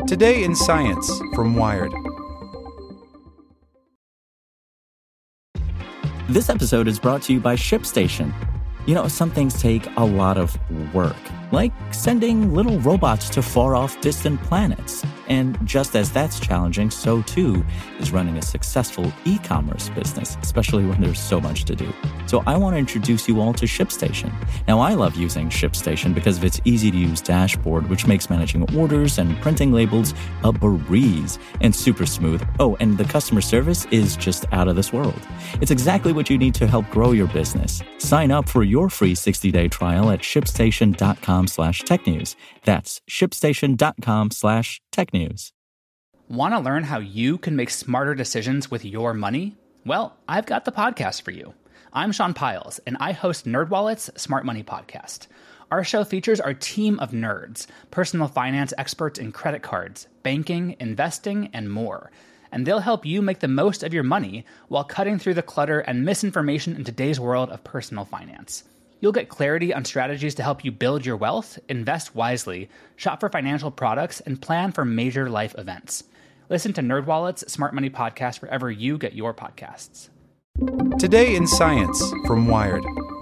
Today in Science from Wired. This episode is brought to you by ShipStation. You know, some things take a lot of work, like sending little robots to far-off distant planets. And just as that's challenging, so too is running a successful e-commerce business, especially when there's so much to do. So I want to introduce you all to ShipStation. Now, I love using ShipStation because of its easy-to-use dashboard, which makes managing orders and printing labels a breeze and super smooth. Oh, and the customer service is just out of this world. It's exactly what you need to help grow your business. Sign up for your free 60-day trial at shipstation.com/technews. That's shipstation.com/technews. Want to learn how you can make smarter decisions with your money? Well, I've got the podcast for you. I'm Sean Piles, and I host NerdWallet's Smart Money Podcast. Our show features our team of nerds, personal finance experts in credit cards, banking, investing, and more. And they'll help you make the most of your money while cutting through the clutter and misinformation in today's world of personal finance. You'll get clarity on strategies to help you build your wealth, invest wisely, shop for financial products, and plan for major life events. Listen to NerdWallet's Smart Money Podcast wherever you get your podcasts. Today in Science from Wired.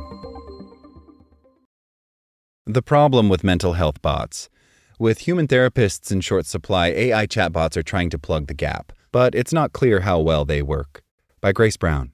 The problem with mental health bots. With human therapists in short supply, AI chatbots are trying to plug the gap, but it's not clear how well they work. By Grace Brown.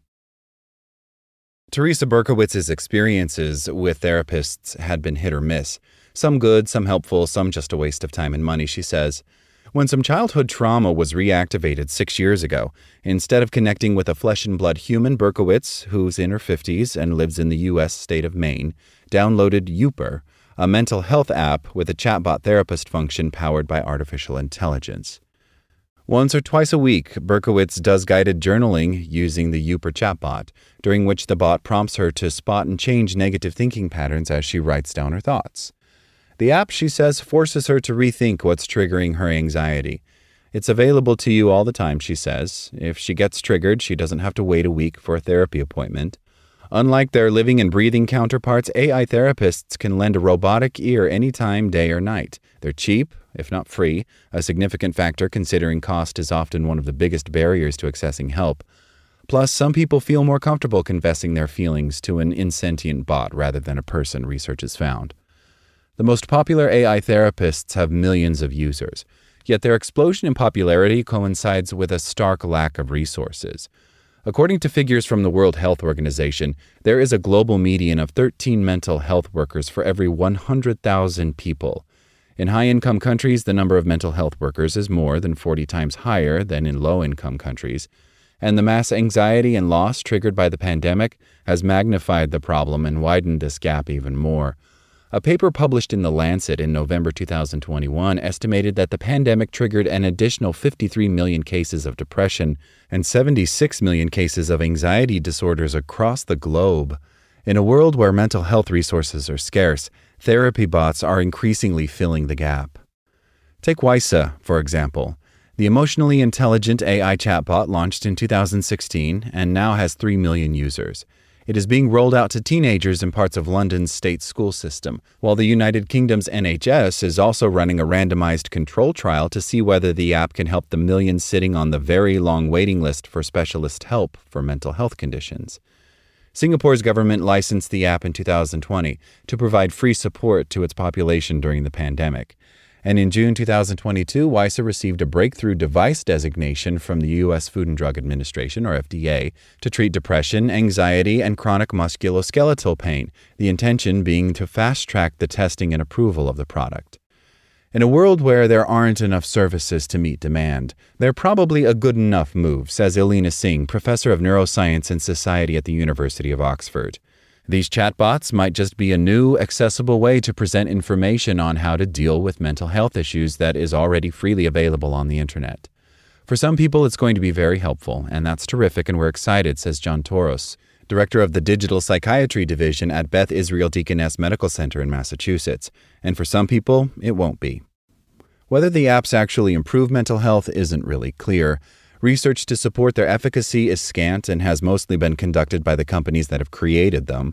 Teresa Berkowitz's experiences with therapists had been hit or miss. Some good, some helpful, some just a waste of time and money, she says. When some childhood trauma was reactivated 6 years ago, instead of connecting with a flesh and blood human, Berkowitz, who's in her 50s and lives in the U.S. state of Maine, downloaded Youper, a mental health app with a chatbot therapist function powered by artificial intelligence. Once or twice a week, Berkowitz does guided journaling using the Youper chatbot, during which the bot prompts her to spot and change negative thinking patterns as she writes down her thoughts. The app, she says, forces her to rethink what's triggering her anxiety. It's available to you all the time, she says. If she gets triggered, she doesn't have to wait a week for a therapy appointment. Unlike their living and breathing counterparts, AI therapists can lend a robotic ear anytime, day or night. They're cheap, if not free, a significant factor considering cost is often one of the biggest barriers to accessing help. Plus, some people feel more comfortable confessing their feelings to an insentient bot rather than a person, research has found. The most popular AI therapists have millions of users, yet their explosion in popularity coincides with a stark lack of resources. According to figures from the World Health Organization, there is a global median of 13 mental health workers for every 100,000 people. In high-income countries, the number of mental health workers is more than 40 times higher than in low-income countries, and the mass anxiety and loss triggered by the pandemic has magnified the problem and widened this gap even more. A paper published in The Lancet in November 2021 estimated that the pandemic triggered an additional 53 million cases of depression and 76 million cases of anxiety disorders across the globe. In a world where mental health resources are scarce, therapy bots are increasingly filling the gap. Take Wysa, for example. The emotionally intelligent AI chatbot launched in 2016 and now has 3 million users. It is being rolled out to teenagers in parts of London's state school system, while the United Kingdom's NHS is also running a randomized control trial to see whether the app can help the millions sitting on the very long waiting list for specialist help for mental health conditions. Singapore's government licensed the app in 2020 to provide free support to its population during the pandemic. And in June 2022, Wysa received a breakthrough device designation from the U.S. Food and Drug Administration, or FDA, to treat depression, anxiety, and chronic musculoskeletal pain, the intention being to fast-track the testing and approval of the product. In a world where there aren't enough services to meet demand, they're probably a good enough move, says Ilina Singh, professor of neuroscience and society at the University of Oxford. These chatbots might just be a new, accessible way to present information on how to deal with mental health issues that is already freely available on the internet. For some people, it's going to be very helpful, and that's terrific, and we're excited, says John Toros, director of the Digital Psychiatry Division at Beth Israel Deaconess Medical Center in Massachusetts. And for some people, it won't be. Whether the apps actually improve mental health isn't really clear. Research to support their efficacy is scant and has mostly been conducted by the companies that have created them.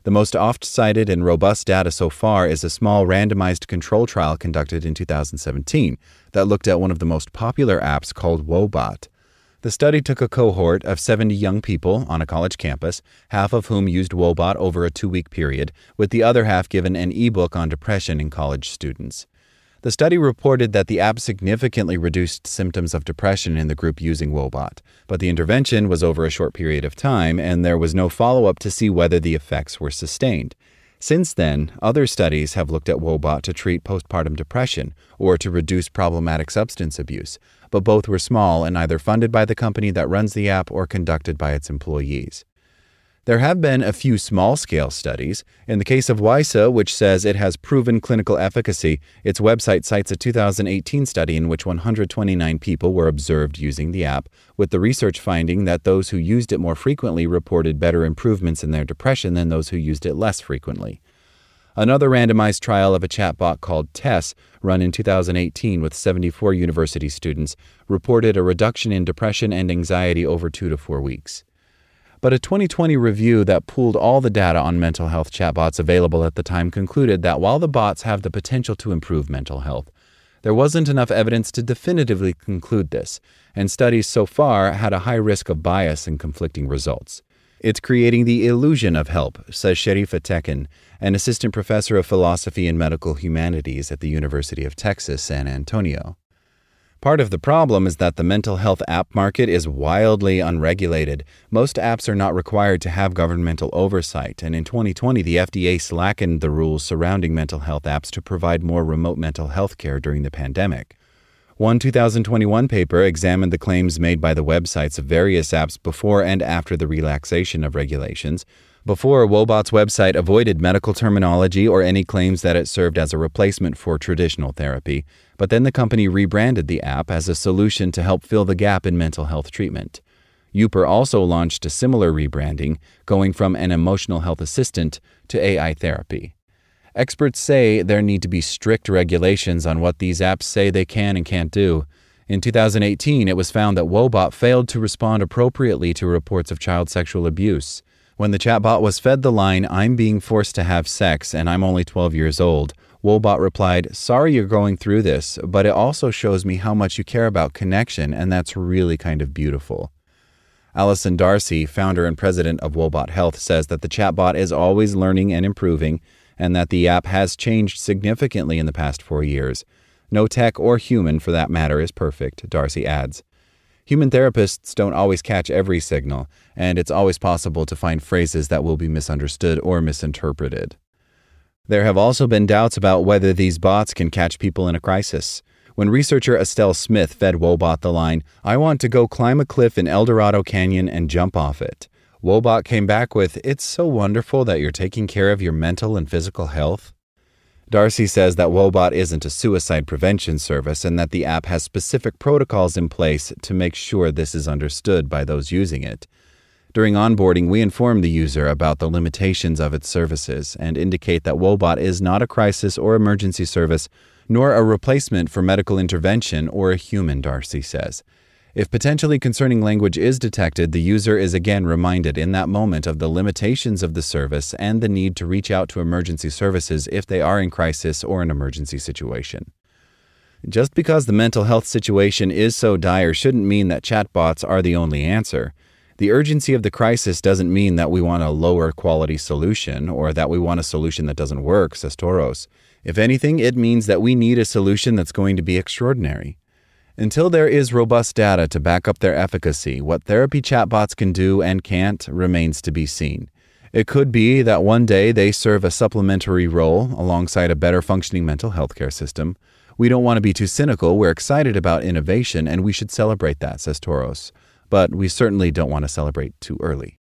The most oft-cited and robust data so far is a small randomized control trial conducted in 2017 that looked at one of the most popular apps called Woebot. The study took a cohort of 70 young people on a college campus, half of whom used Woebot over a 2-week period, with the other half given an ebook on depression in college students. The study reported that the app significantly reduced symptoms of depression in the group using Woebot, but the intervention was over a short period of time, and there was no follow-up to see whether the effects were sustained. Since then, other studies have looked at Woebot to treat postpartum depression or to reduce problematic substance abuse, but both were small and either funded by the company that runs the app or conducted by its employees. There have been a few small-scale studies. In the case of WISA, which says it has proven clinical efficacy, its website cites a 2018 study in which 129 people were observed using the app, with the research finding that those who used it more frequently reported better improvements in their depression than those who used it less frequently. Another randomized trial of a chatbot called Tess, run in 2018 with 74 university students, reported a reduction in depression and anxiety over 2 to 4 weeks. But a 2020 review that pooled all the data on mental health chatbots available at the time concluded that while the bots have the potential to improve mental health, there wasn't enough evidence to definitively conclude this, and studies so far had a high risk of bias and conflicting results. It's creating the illusion of help, says Sharifa Tekin, an assistant professor of philosophy and medical humanities at the University of Texas, San Antonio. Part of the problem is that the mental health app market is wildly unregulated. Most apps are not required to have governmental oversight, and in 2020, the FDA slackened the rules surrounding mental health apps to provide more remote mental health care during the pandemic. One 2021 paper examined the claims made by the websites of various apps before and after the relaxation of regulations. Before, Woebot's website avoided medical terminology or any claims that it served as a replacement for traditional therapy, but then the company rebranded the app as a solution to help fill the gap in mental health treatment. Uber also launched a similar rebranding, going from an emotional health assistant to AI therapy. Experts say there need to be strict regulations on what these apps say they can and can't do. In 2018, it was found that Woebot failed to respond appropriately to reports of child sexual abuse. When the chatbot was fed the line, "I'm being forced to have sex and I'm only 12 years old," Woebot replied, "Sorry you're going through this, but it also shows me how much you care about connection, and that's really kind of beautiful." Allison Darcy, founder and president of Woebot Health, says that the chatbot is always learning and improving, and that the app has changed significantly in the past 4 years. No tech or human, for that matter, is perfect, Darcy adds. Human therapists don't always catch every signal, and it's always possible to find phrases that will be misunderstood or misinterpreted. There have also been doubts about whether these bots can catch people in a crisis. When researcher Estelle Smith fed Woebot the line, "I want to go climb a cliff in El Dorado Canyon and jump off it," Woebot came back with, "It's so wonderful that you're taking care of your mental and physical health." Darcy says that Woebot isn't a suicide prevention service and that the app has specific protocols in place to make sure this is understood by those using it. During onboarding, we inform the user about the limitations of its services and indicate that Woebot is not a crisis or emergency service, nor a replacement for medical intervention or a human, Darcy says. If potentially concerning language is detected, the user is again reminded in that moment of the limitations of the service and the need to reach out to emergency services if they are in crisis or an emergency situation. Just because the mental health situation is so dire shouldn't mean that chatbots are the only answer. The urgency of the crisis doesn't mean that we want a lower quality solution or that we want a solution that doesn't work, says Toros. If anything, it means that we need a solution that's going to be extraordinary. Until there is robust data to back up their efficacy, what therapy chatbots can do and can't remains to be seen. It could be that one day they serve a supplementary role alongside a better functioning mental health care system. We don't want to be too cynical. We're excited about innovation, and we should celebrate that, says Toros. But we certainly don't want to celebrate too early.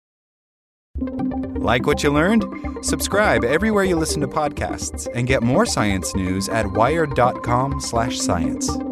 Like what you learned? Subscribe everywhere you listen to podcasts and get more science news at wired.com/science.